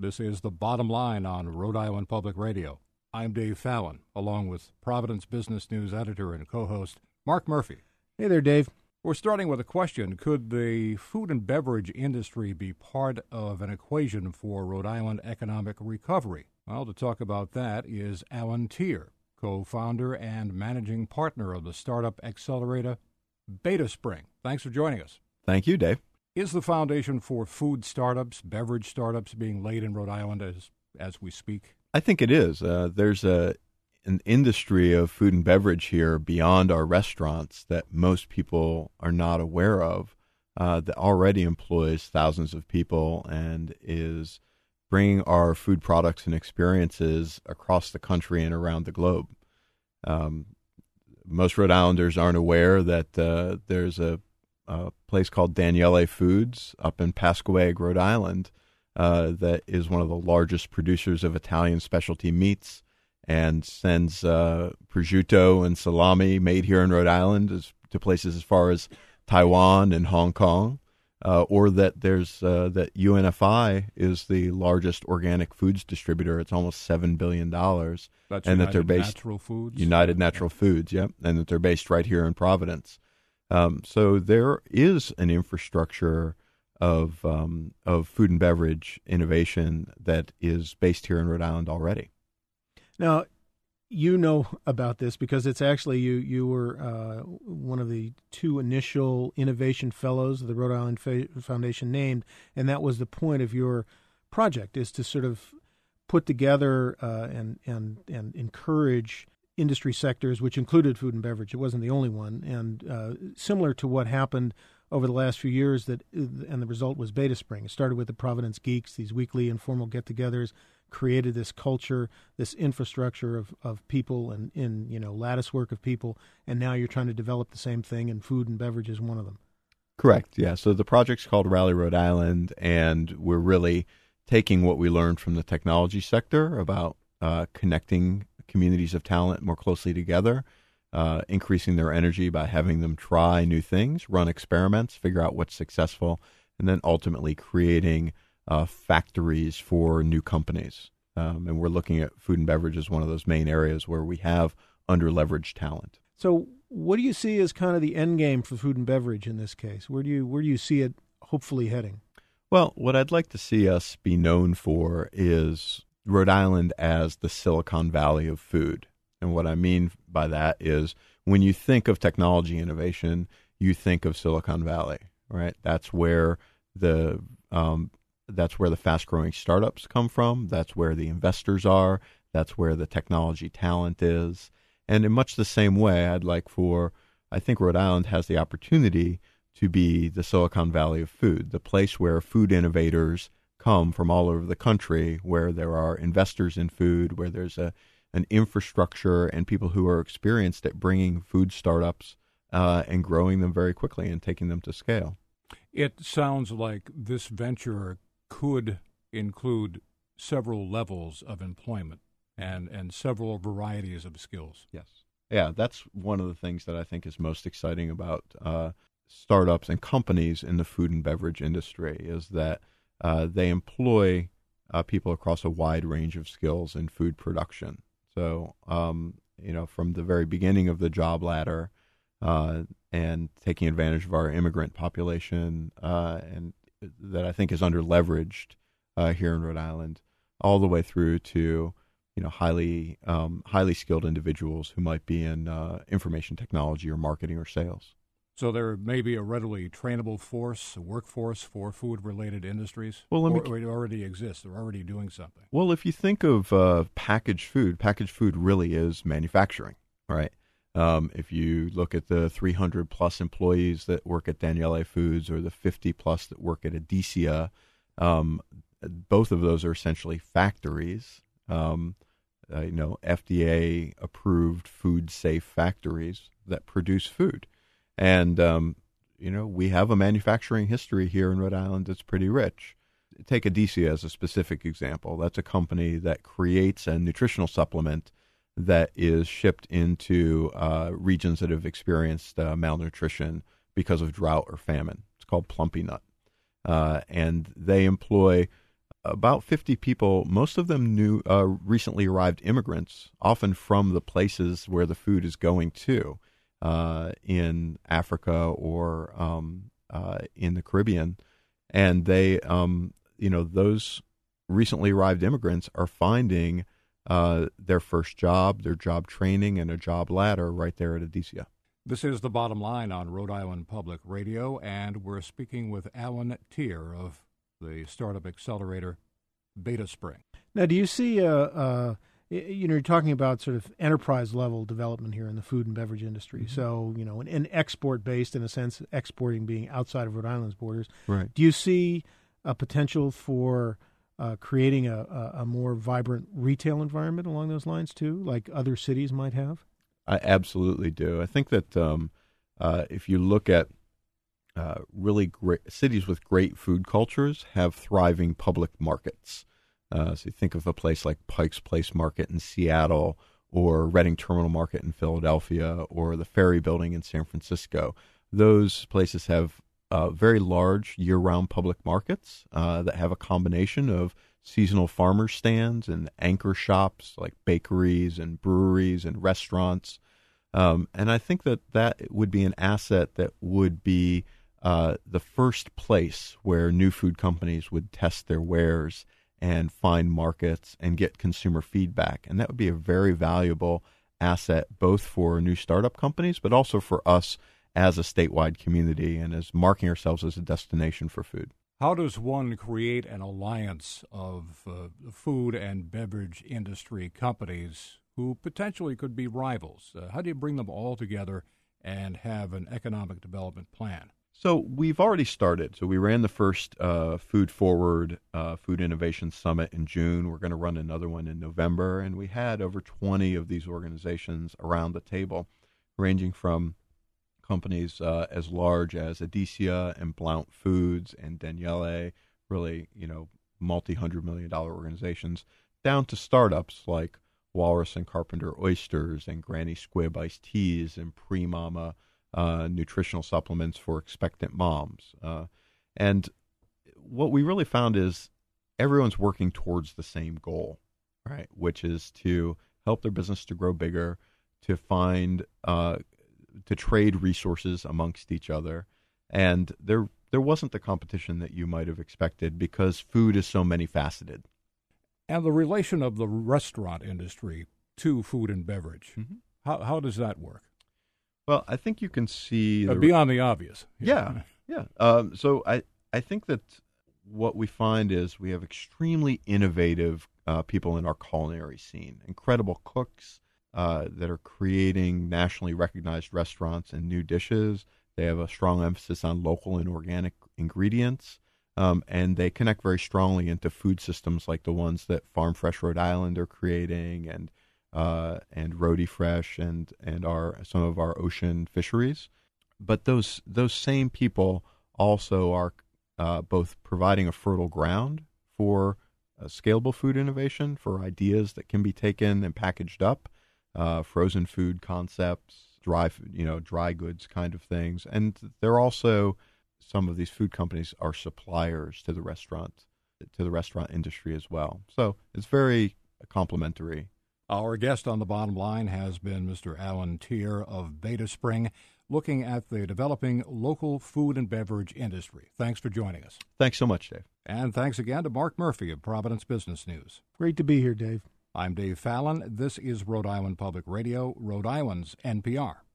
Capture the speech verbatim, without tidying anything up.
This is The Bottom Line on Rhode Island Public Radio. I'm Dave Fallon, along with Providence Business News editor and co-host Mark Murphy. Hey there, Dave. We're starting with a question. Could the food and beverage industry be part of an equation for Rhode Island economic recovery? Well, to talk about that is Alan Teer, co-founder and managing partner of the startup accelerator BetaSpring. Thanks for joining us. Thank you, Dave. Is the foundation for food startups, beverage startups being laid in Rhode Island as as we speak? I think it is. Uh, there's a an industry of food and beverage here beyond our restaurants that most people are not aware of, uh, that already employs thousands of people and is bringing our food products and experiences across the country and around the globe. Um, most Rhode Islanders aren't aware that uh, there's a a place called Daniele Foods up in Pasquag, Rhode Island, uh, that is one of the largest producers of Italian specialty meats and sends uh, prosciutto and salami made here in Rhode Island as, to places as far as Taiwan and Hong Kong, uh, or that there's uh, that U N F I is the largest organic foods distributor. It's almost seven billion dollars. That's and United that they're based, Natural Foods? United Natural yeah. Foods, yep, and that they're based right here in Providence. Um, so there is an infrastructure of um, of food and beverage innovation that is based here in Rhode Island already. Now, you know about this because it's actually you you were uh, one of the two initial innovation fellows the Rhode Island Fa- Foundation named, and that was the point of your project, is to sort of put together uh, and and and encourage industry sectors, which included food and beverage. It wasn't the only one. And uh, similar to what happened over the last few years, that and the result was BetaSpring. It started with the Providence Geeks, these weekly informal get-togethers, created this culture, this infrastructure of, of people and in, you know, lattice work of people. And now you're trying to develop the same thing, and food and beverage is one of them. Correct. Yeah. So the project's called Rally Rhode Island, and we're really taking what we learned from the technology sector about uh, connecting communities of talent more closely together, uh, increasing their energy by having them try new things, run experiments, figure out what's successful, and then ultimately creating uh, factories for new companies. Um, and we're looking at food and beverage as one of those main areas where we have under-leveraged talent. So what do you see as kind of the end game for food and beverage in this case? Where do you where do you see it hopefully heading? Well, what I'd like to see us be known for is Rhode Island as the Silicon Valley of food. And what I mean by that is when you think of technology innovation, you think of Silicon Valley, right? That's where the um, that's where the fast-growing startups come from. That's where the investors are. That's where the technology talent is. And in much the same way, I'd like for, I think Rhode Island has the opportunity to be the Silicon Valley of food, the place where food innovators come from all over the country, where there are investors in food, where there's a an infrastructure and people who are experienced at bringing food startups uh, and growing them very quickly and taking them to scale. It sounds like this venture could include several levels of employment and, and several varieties of skills. Yes. Yeah, that's one of the things that I think is most exciting about uh, startups and companies in the food and beverage industry is that uh, they employ uh, people across a wide range of skills in food production. So, um, you know, from the very beginning of the job ladder uh, and taking advantage of our immigrant population uh, and that I think is under-leveraged uh, here in Rhode Island, all the way through to, you know, highly um, highly skilled individuals who might be in uh, information technology or marketing or sales. So there may be a readily trainable force, a workforce for food-related industries? Well, let me... or, or it already exists. They're already doing something. Well, if you think of uh, packaged food, packaged food really is manufacturing, right? Um, if you look at the three hundred plus employees that work at Daniele Foods or the fifty plus that work at Adicia, um, both of those are essentially factories, um, uh, you know, F D A-approved food-safe factories that produce food. And, um, you know, we have a manufacturing history here in Rhode Island that's pretty rich. Take Adicia as a specific example. That's a company that creates a nutritional supplement that is shipped into uh, regions that have experienced uh, malnutrition because of drought or famine. It's called Plumpy Nut. Uh, and they employ about fifty people, most of them new, uh, recently arrived immigrants, often from the places where the food is going to, uh, in Africa or um, uh, in the Caribbean. And they, um, you know, those recently arrived immigrants are finding uh, their first job, their job training, and a job ladder right there at Adicia. This is The Bottom Line on Rhode Island Public Radio, and we're speaking with Alan Tier of the startup accelerator Beta Spring. Now, do you see, uh, uh, you know, you're talking about sort of enterprise level development here in the food and beverage industry. Mm-hmm. So, you know, an, an export based in a sense, exporting being outside of Rhode Island's borders. Right. Do you see a potential for uh, creating a, a, a more vibrant retail environment along those lines too, like other cities might have? I absolutely do. I think that um, uh, if you look at uh, really great cities with great food cultures have thriving public markets. Uh, so you think of a place like Pike's Place Market in Seattle, or Reading Terminal Market in Philadelphia, or the Ferry Building in San Francisco. Those places have uh, very large year-round public markets uh, that have a combination of seasonal farmer stands and anchor shops like bakeries and breweries and restaurants. Um, and I think that that would be an asset that would be uh, the first place where new food companies would test their wares and find markets and get consumer feedback. And that would be a very valuable asset both for new startup companies, but also for us as a statewide community and as marking ourselves as a destination for food. How does one create an alliance of uh, food and beverage industry companies who potentially could be rivals? Uh, how do you bring them all together and have an economic development plan? So we've already started. So we ran the first uh, Food Forward uh, Food Innovation Summit in June. We're going to run another one in November. And we had over twenty of these organizations around the table, ranging from companies uh, as large as Adicia and Blount Foods and Daniele, really, you know, multi-hundred million dollar organizations, down to startups like Walrus and Carpenter Oysters and Granny Squibb Iced Teas and Pre-Mama uh, nutritional supplements for expectant moms. Uh, and what we really found is everyone's working towards the same goal, right, which is to help their business to grow bigger, to find uh, to trade resources amongst each other. And there there wasn't the competition that you might have expected because food is so many faceted. And the relation of the restaurant industry to food and beverage, Mm-hmm. how how does that work? Well, I think you can see Uh, the, beyond the obvious. Yeah, yeah. Um, so I, I think that what we find is we have extremely innovative uh, people in our culinary scene, incredible cooks, Uh, that are creating nationally recognized restaurants and new dishes. They have a strong emphasis on local and organic ingredients, um, and they connect very strongly into food systems like the ones that Farm Fresh Rhode Island are creating, and uh, and Rhody Fresh, and and our some of our ocean fisheries. But those those same people also are uh, both providing a fertile ground for uh, scalable food innovation, for ideas that can be taken and packaged up. Uh, frozen food concepts, dry, you know, dry goods kind of things, and they're also some of these food companies are suppliers to the restaurant, to the restaurant industry as well. So it's very complementary. Our guest on The Bottom Line has been Mister Alan Tier of Beta Spring, looking at the developing local food and beverage industry. Thanks for joining us. Thanks so much, Dave. And thanks again to Mark Murphy of Providence Business News. Great to be here, Dave. I'm Dave Fallon. This is Rhode Island Public Radio, Rhode Island's N P R.